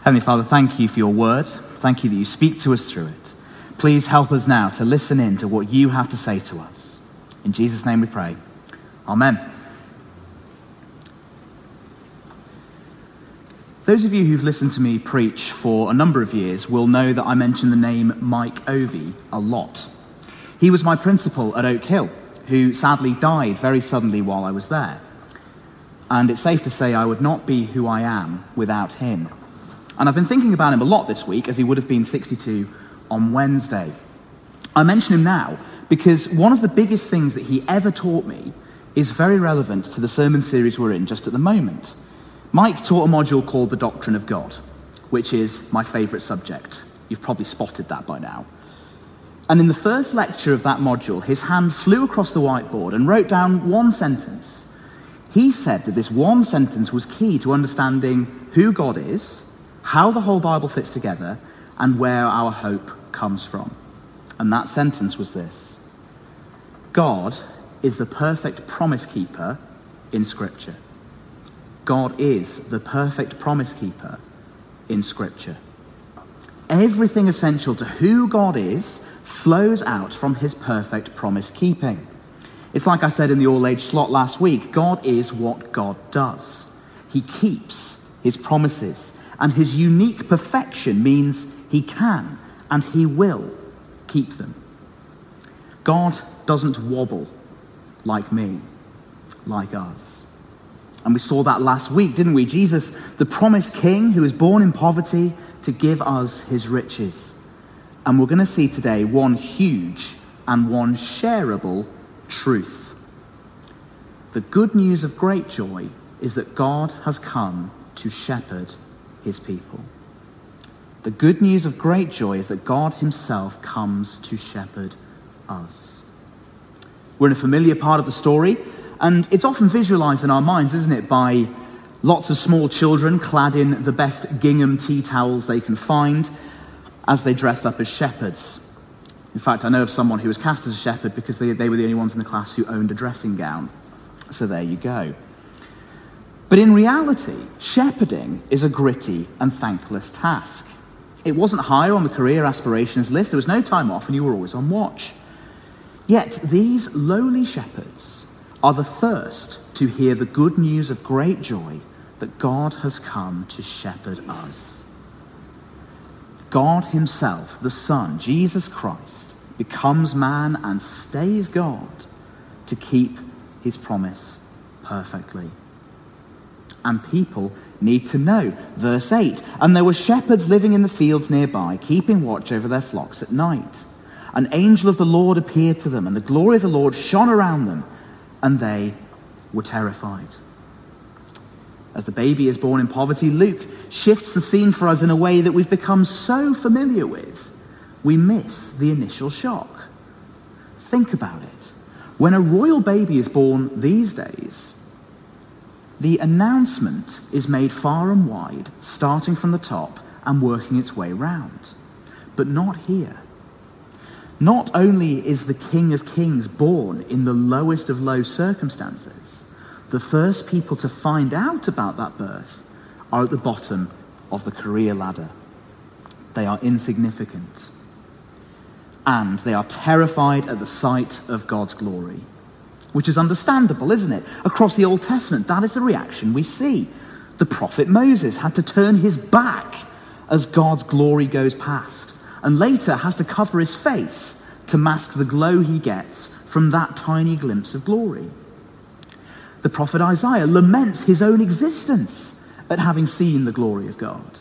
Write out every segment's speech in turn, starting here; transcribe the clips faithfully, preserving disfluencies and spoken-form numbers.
Heavenly Father, thank you for your word. Thank you that you speak to us through it. Please help us now to listen in to what you have to say to us. In Jesus' name we pray. Amen. Those of you who've listened to me preach for a number of years will know that I mention the name Mike Ovey a lot. He was my principal at Oak Hill, who sadly died very suddenly while I was there. And it's safe to say I would not be who I am without him. And I've been thinking about him a lot this week, as he would have been sixty-two on Wednesday. I mention him now because one of the biggest things that he ever taught me is very relevant to the sermon series we're in just at the moment. Mike taught a module called The Doctrine of God, which is my favourite subject. You've probably spotted that by now. And in the first lecture of that module, his hand flew across the whiteboard and wrote down one sentence. He said that this one sentence was key to understanding who God is, how the whole Bible fits together, and where our hope comes from. And that sentence was this: God is the perfect promise keeper in Scripture. God is the perfect promise keeper in Scripture. Everything essential to who God is flows out from his perfect promise keeping. It's like I said in the all-age slot last week, God is what God does. He keeps his promises. And his unique perfection means he can and he will keep them. God doesn't wobble like me, like us. And we saw that last week, didn't we? Jesus, the promised king who was born in poverty to give us his riches. And we're going to see today one huge and one shareable truth. The good news of great joy is that God has come to shepherd his people. The good news of great joy is that God himself comes to shepherd us. We're in a familiar part of the story, and it's often visualized in our minds, isn't it, by lots of small children clad in the best gingham tea towels they can find as they dress up as shepherds. In fact, I know of someone who was cast as a shepherd because they, they were the only ones in the class who owned a dressing gown. So there you go. But in reality, shepherding is a gritty and thankless task. It wasn't higher on the career aspirations list. There was no time off and you were always on watch. Yet these lowly shepherds are the first to hear the good news of great joy that God has come to shepherd us. God himself, the Son, Jesus Christ, becomes man and stays God to keep his promise perfectly. And people need to know. Verse eight, and there were shepherds living in the fields nearby, keeping watch over their flocks at night. An angel of the Lord appeared to them, and the glory of the Lord shone around them, and they were terrified. As the baby is born in poverty, Luke shifts the scene for us in a way that we've become so familiar with, we miss the initial shock. Think about it. When a royal baby is born these days, the announcement is made far and wide, starting from the top and working its way round. But not here. Not only is the King of Kings born in the lowest of low circumstances, the first people to find out about that birth are at the bottom of the career ladder. They are insignificant. And they are terrified at the sight of God's glory. Which is understandable, isn't it? Across the Old Testament, that is the reaction we see. The prophet Moses had to turn his back as God's glory goes past, and later has to cover his face to mask the glow he gets from that tiny glimpse of glory. The prophet Isaiah laments his own existence at having seen the glory of God.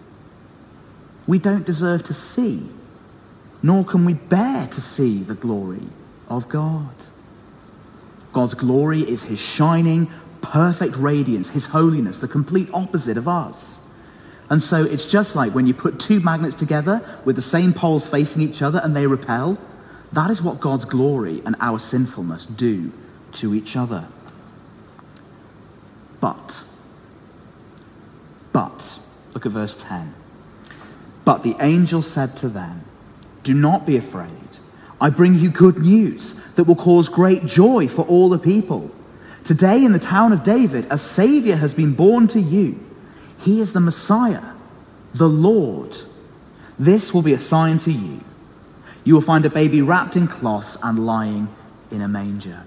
We don't deserve to see, nor can we bear to see the glory of God. God's glory is his shining, perfect radiance, his holiness, the complete opposite of us. And so it's just like when you put two magnets together with the same poles facing each other and they repel. That is what God's glory and our sinfulness do to each other. But, but, look at verse ten. But the angel said to them, do not be afraid. I bring you good news that will cause great joy for all the people. Today in the town of David, a Savior has been born to you. He is the Messiah, the Lord. This will be a sign to you. You will find a baby wrapped in cloths and lying in a manger.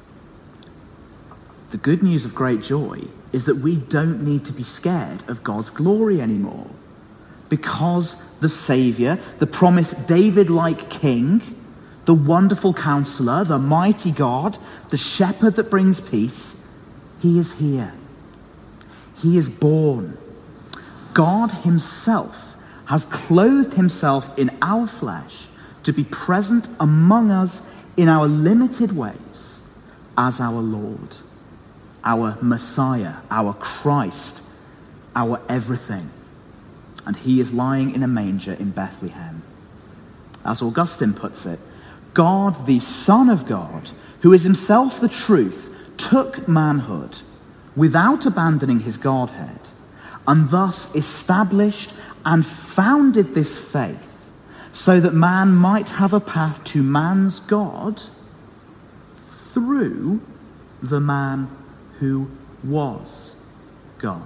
The good news of great joy is that we don't need to be scared of God's glory anymore, because the Saviour, the promised David-like King, the wonderful Counselor, the mighty God, the Shepherd that brings peace, he is here. He is born. God himself has clothed himself in our flesh to be present among us in our limited ways as our Lord, our Messiah, our Christ, our everything. And he is lying in a manger in Bethlehem. As Augustine puts it, God, the Son of God, who is himself the truth, took manhood without abandoning his Godhead, and thus established and founded this faith so that man might have a path to man's God through the man who was God.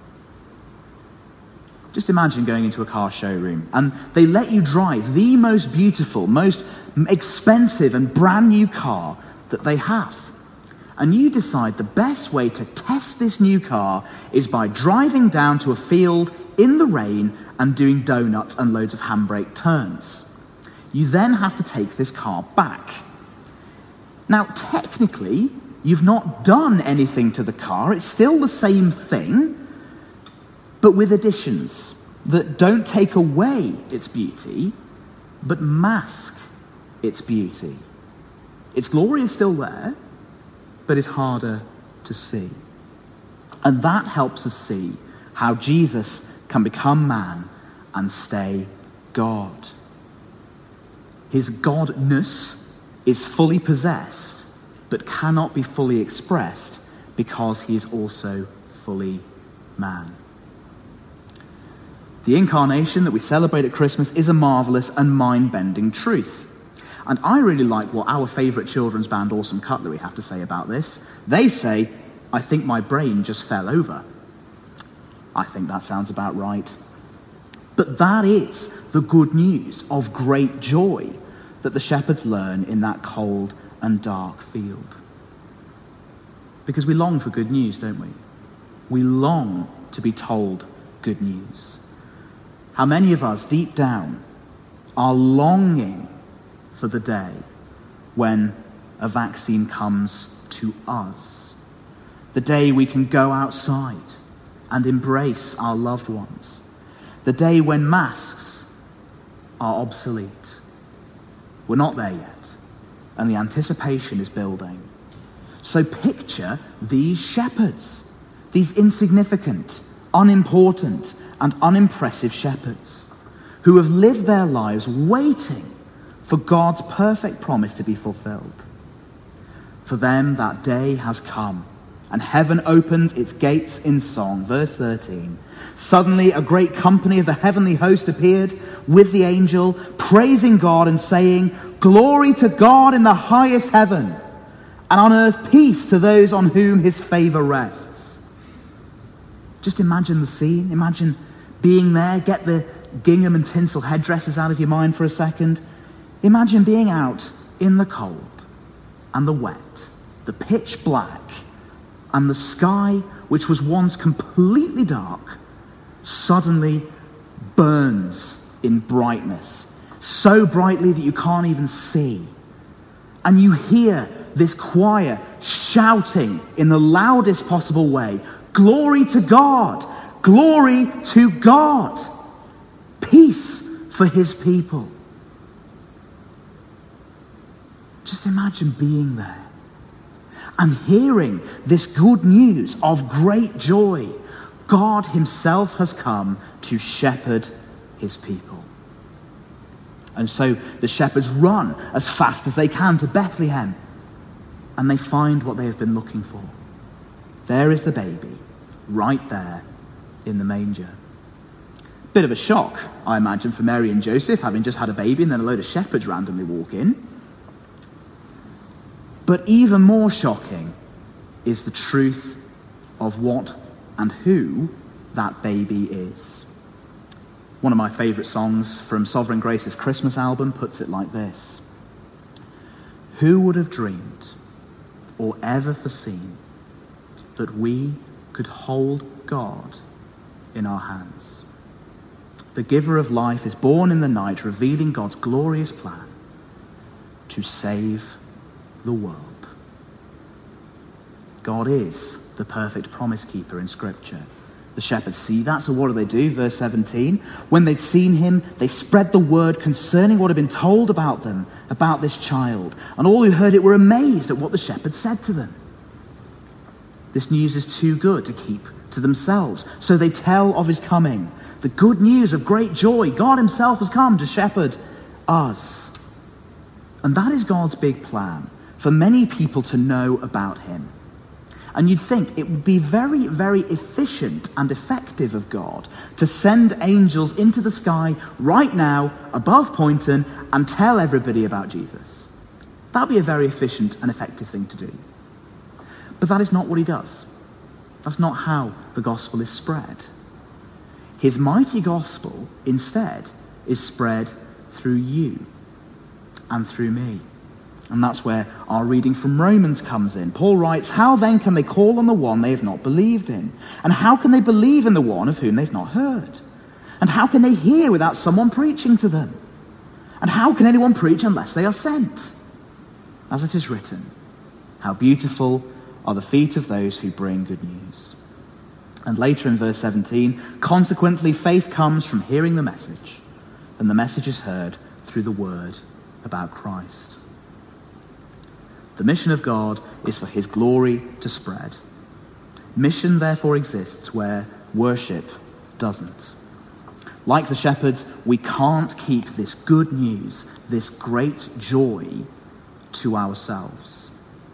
Just imagine going into a car showroom and they let you drive the most beautiful, most expensive and brand new car that they have. And you decide the best way to test this new car is by driving down to a field in the rain and doing donuts and loads of handbrake turns. You then have to take this car back. Now, technically, you've not done anything to the car. It's still the same thing, but with additions that don't take away its beauty, but mask its beauty. Its glory is still there, but it's harder to see. And that helps us see how Jesus can become man and stay God. His godness is fully possessed, but cannot be fully expressed because he is also fully man. The incarnation that we celebrate at Christmas is a marvelous and mind-bending truth. And I really like what our favourite children's band, Awesome Cutlery, have to say about this. They say, "I think my brain just fell over." I think that sounds about right. But that is the good news of great joy that the shepherds learn in that cold and dark field. Because we long for good news, don't we? We long to be told good news. How many of us, deep down, are longing for the day when a vaccine comes to us? The day we can go outside and embrace our loved ones. The day when masks are obsolete. We're not there yet, and the anticipation is building. So picture these shepherds, these insignificant, unimportant, and unimpressive shepherds who have lived their lives waiting for God's perfect promise to be fulfilled. For them, that day has come, and heaven opens its gates in song. Verse thirteen. Suddenly a great company of the heavenly host appeared with the angel, praising God and saying, "Glory to God in the highest heaven, and on earth peace to those on whom his favor rests." Just imagine the scene. Imagine being there. Get the gingham and tinsel headdresses out of your mind for a second. Imagine being out in the cold and the wet, the pitch black, and the sky, which was once completely dark, suddenly burns in brightness, so brightly that you can't even see. And you hear this choir shouting in the loudest possible way, "Glory to God! Glory to God! Peace for his people." Just imagine being there and hearing this good news of great joy. God himself has come to shepherd his people. And so the shepherds run as fast as they can to Bethlehem, and they find what they have been looking for. There is the baby, right there in the manger. Bit of a shock, I imagine, for Mary and Joseph, having just had a baby and then a load of shepherds randomly walk in. But even more shocking is the truth of what and who that baby is. One of my favourite songs from Sovereign Grace's Christmas album puts it like this: "Who would have dreamed or ever foreseen that we could hold God in our hands? The giver of life is born in the night, revealing God's glorious plan to save the world." God is the perfect promise keeper in Scripture. The shepherds see that, so what do they do? Verse seventeen, when they'd seen him, they spread the word concerning what had been told about them, about this child. And all who heard it were amazed at what the shepherds said to them. This news is too good to keep to themselves, so they tell of his coming. The good news of great joy. God himself has come to shepherd us. And that is God's big plan, for many people to know about him. And you'd think it would be very, very efficient and effective of God to send angels into the sky right now, above Poynton, and tell everybody about Jesus. That would be a very efficient and effective thing to do. But that is not what he does. That's not how the gospel is spread. His mighty gospel, instead, is spread through you and through me. And that's where our reading from Romans comes in. Paul writes, "How then can they call on the one they have not believed in? And how can they believe in the one of whom they've not heard? And how can they hear without someone preaching to them? And how can anyone preach unless they are sent? As it is written, how beautiful are the feet of those who bring good news." And later in verse seventeen, consequently faith comes from hearing the message, and the message is heard through the word about Christ. The mission of God is for his glory to spread. Mission therefore exists where worship doesn't. Like the shepherds, we can't keep this good news, this great joy, to ourselves.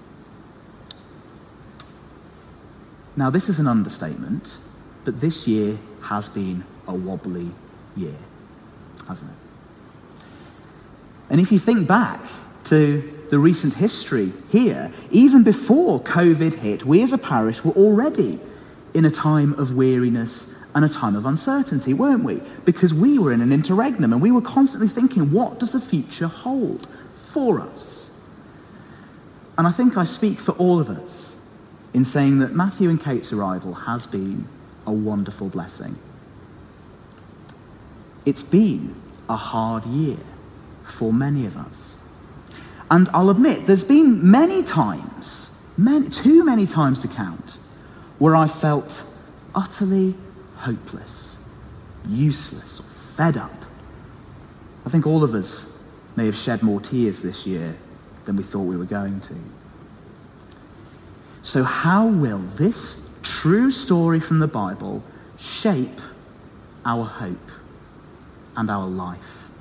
Now, this is an understatement, but this year has been a wobbly year, hasn't it? And if you think back to the recent history here, even before COVID hit, we as a parish were already in a time of weariness and a time of uncertainty, weren't we? Because we were in an interregnum and we were constantly thinking, what does the future hold for us? And I think I speak for all of us in saying that Matthew and Kate's arrival has been a wonderful blessing. It's been a hard year for many of us. And I'll admit, there's been many times, many, too many times to count, where I felt utterly hopeless, useless, or fed up. I think all of us may have shed more tears this year than we thought we were going to. So how will this true story from the Bible shape our hope and our life?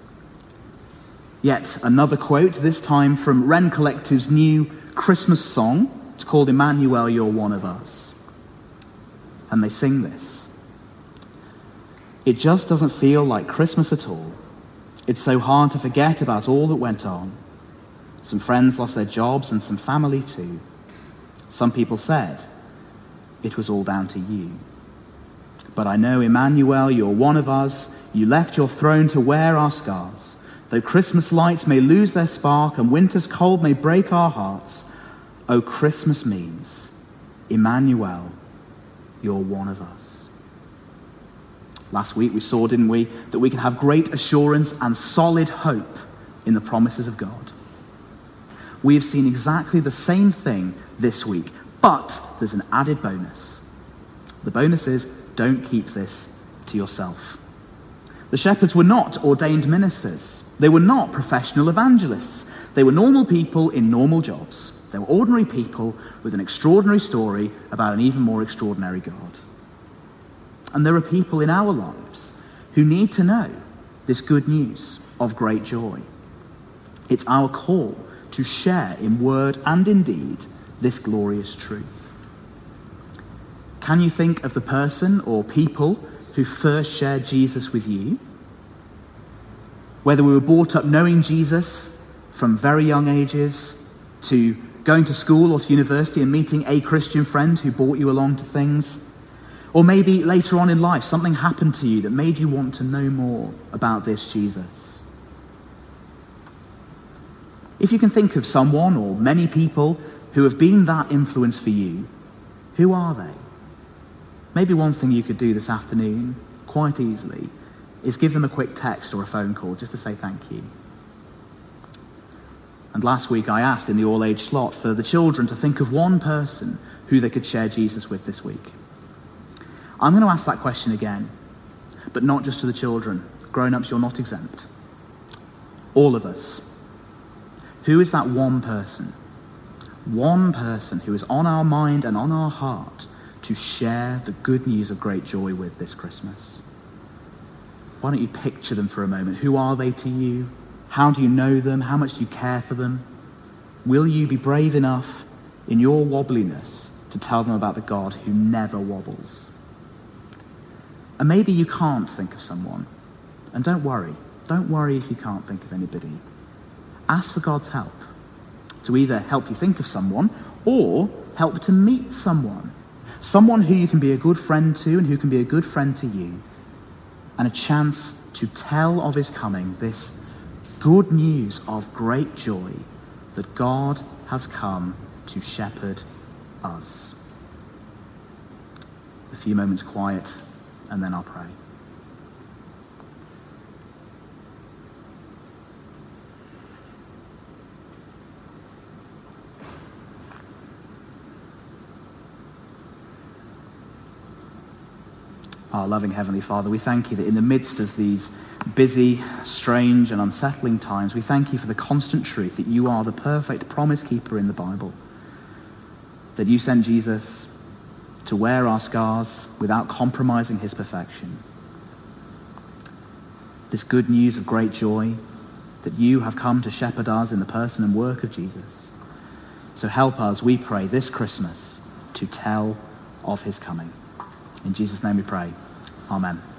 Yet another quote, this time from Wren Collective's new Christmas song. It's called "Emmanuel, You're One of Us." And they sing this: "It just doesn't feel like Christmas at all. It's so hard to forget about all that went on. Some friends lost their jobs and some family too. Some people said it was all down to you. But I know, Emmanuel, you're one of us. You left your throne to wear our scars. Though Christmas lights may lose their spark and winter's cold may break our hearts, oh, Christmas means, Emmanuel, you're one of us." Last week we saw, didn't we, that we can have great assurance and solid hope in the promises of God. We have seen exactly the same thing this week, but there's an added bonus. The bonus is, don't keep this to yourself. The shepherds were not ordained ministers. They were not professional evangelists. They were normal people in normal jobs. They were ordinary people with an extraordinary story about an even more extraordinary God. And there are people in our lives who need to know this good news of great joy. It's our call to share in word and in deed this glorious truth. Can you think of the person or people who first shared Jesus with you? Whether we were brought up knowing Jesus from very young ages, to going to school or to university and meeting a Christian friend who brought you along to things, Or maybe later on in life, something happened to you that made you want to know more about this Jesus. If you can think of someone or many people who have been that influence for you, who are they? Maybe one thing you could do this afternoon, quite easily, is give them a quick text or a phone call just to say thank you. And last week I asked in the all-age slot for the children to think of one person who they could share Jesus with this week. I'm going to ask that question again, but not just to the children. Grown-ups, you're not exempt. All of us. Who is that one person? One person who is on our mind and on our heart to share the good news of great joy with this Christmas. Why don't you picture them for a moment? Who are they to you? How do you know them? How much do you care for them? Will you be brave enough in your wobbliness to tell them about the God who never wobbles? And maybe you can't think of someone. And don't worry. Don't worry if you can't think of anybody. Ask for God's help to either help you think of someone or help to meet someone. Someone who you can be a good friend to and who can be a good friend to you. And a chance to tell of his coming, this good news of great joy that God has come to shepherd us. A few moments quiet, and then I'll pray. Our loving Heavenly Father, we thank you that in the midst of these busy, strange, and unsettling times, we thank you for the constant truth that you are the perfect promise keeper in the Bible. That you sent Jesus to wear our scars without compromising his perfection. This good news of great joy, that you have come to shepherd us in the person and work of Jesus. So help us, we pray, this Christmas to tell of his coming. In Jesus' name we pray. Amen.